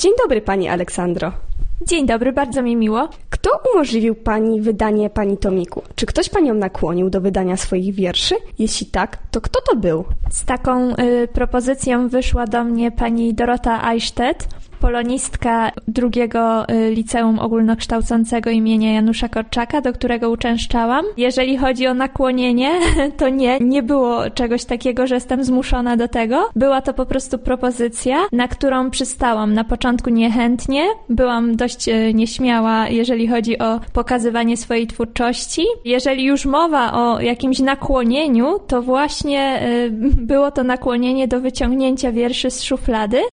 Dzień dobry, pani Aleksandro. Dzień dobry, bardzo mi miło. Kto umożliwił pani wydanie pani tomiku? Czy ktoś panią nakłonił do wydania swoich wierszy? Jeśli tak, to kto to był? Z taką propozycją wyszła do mnie pani Dorota Eichstätt, polonistka drugiego liceum ogólnokształcącego imienia Janusza Korczaka, do którego uczęszczałam. Jeżeli chodzi o nakłonienie, to nie było czegoś takiego, że jestem zmuszona do tego. Była to po prostu propozycja, na którą przystałam. Na początku niechętnie, byłam dość nieśmiała, jeżeli chodzi o pokazywanie swojej twórczości. Jeżeli już mowa o jakimś nakłonieniu, to właśnie było to nakłonienie do wyciągnięcia wierszy z szuflady.